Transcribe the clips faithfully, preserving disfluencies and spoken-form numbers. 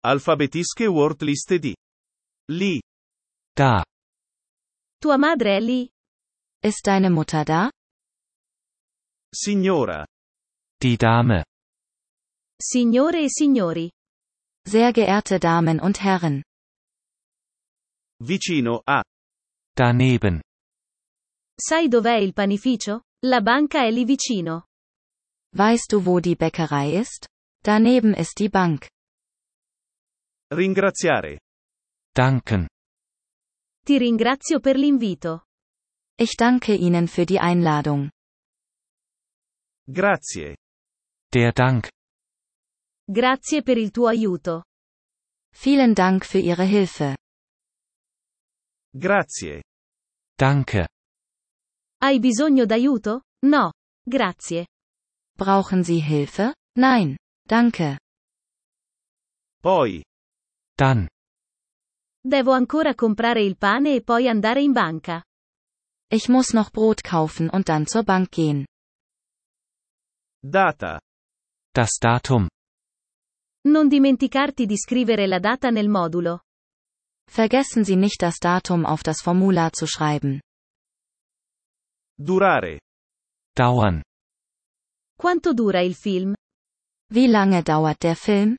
Alfabetische Wortliste di. Lì. Da. Tua madre è lì? Ist deine Mutter da? Signora. Die Dame. Signore e signori. Sehr geehrte Damen und Herren. Vicino a. Daneben. Sai dov'è il panificio? La banca è lì vicino. Weißt du, wo die Bäckerei ist? Daneben ist die Bank. Ringraziare. Danken. Ti ringrazio per l'invito. Ich danke Ihnen für die Einladung. Grazie. Der Dank. Grazie per il tuo aiuto. Vielen Dank für Ihre Hilfe. Grazie. Danke. Hai bisogno d'aiuto? No. Grazie. Brauchen Sie Hilfe? Nein. Danke. Poi. Dann. Devo ancora comprare il pane e poi andare in banca. Ich muss noch Brot kaufen und dann zur Bank gehen. Data. Das Datum. Non dimenticarti di scrivere la data nel modulo. Vergessen Sie nicht, das Datum auf das Formular zu schreiben. Durare. Dauern. Quanto dura il film? Wie lange dauert der Film?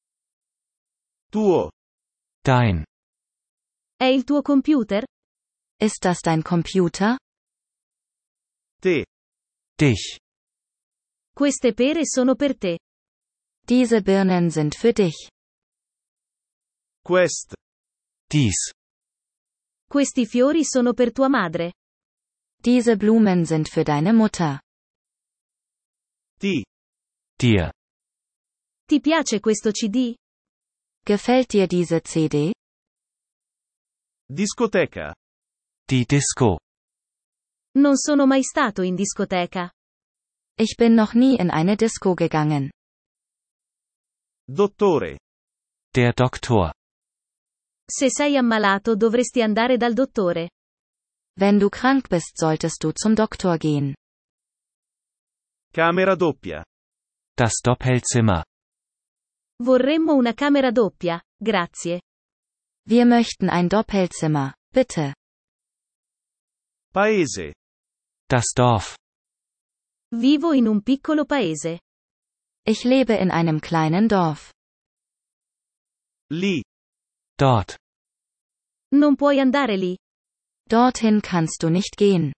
Tuo. Dein. È il tuo computer? Ist das dein Computer? Te. Dich. Queste pere sono per te. Diese Birnen sind für dich. Quest. Dies. Questi fiori sono per tua madre. Diese Blumen sind für deine Mutter. Ti. Dir. Ti piace questo C D? Gefällt dir diese C D? Discoteca. Die Disco. Non sono mai stato in discoteca. Ich bin noch nie in eine Disco gegangen. Dottore. Der Doktor. Se sei ammalato dovresti andare dal dottore. Wenn du krank bist, solltest du zum Doktor gehen. Camera doppia. Das Doppelzimmer. Vorremmo una camera doppia, grazie. Wir möchten ein Doppelzimmer, bitte. Paese. Das Dorf. Vivo in un piccolo paese. Ich lebe in einem kleinen Dorf. Lì. Dort. Non puoi andare lì. Dorthin kannst du nicht gehen.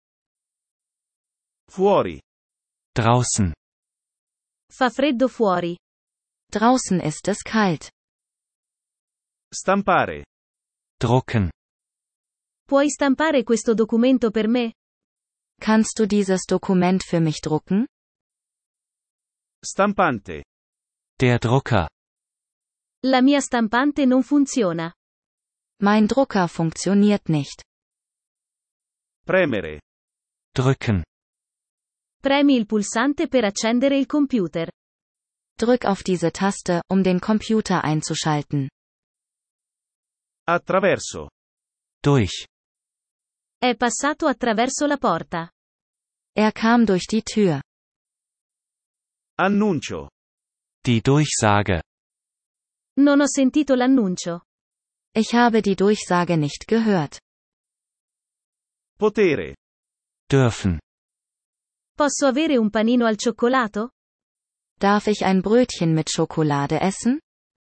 Fuori. Draußen. Fa freddo fuori. Draußen ist es kalt. Stampare. Drucken. Puoi stampare questo documento per me? Kannst du dieses Dokument für mich drucken? Stampante. Der Drucker. La mia stampante non funziona. Mein Drucker funktioniert nicht. Premere. Drücken. Premi il pulsante per accendere il computer. Drück auf diese Taste, um den Computer einzuschalten. Attraverso. Durch. È passato attraverso la porta. Er kam durch die Tür. Annuncio. Die Durchsage. Non ho sentito l'annuncio. Ich habe die Durchsage nicht gehört. Potere. Dürfen. Posso avere un panino al cioccolato? Darf ich ein Brötchen mit Schokolade essen?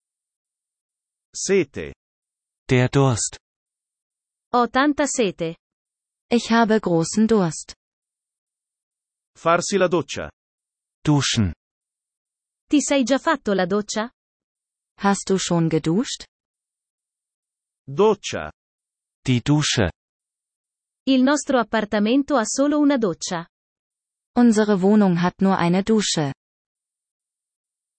Sete. Der Durst. Ho tanta sete. Ich habe großen Durst. Farsi la doccia. Duschen. Ti sei già fatto la doccia? Hast du schon geduscht? Doccia. Die Dusche. Il nostro appartamento ha solo una doccia. Unsere Wohnung hat nur eine Dusche.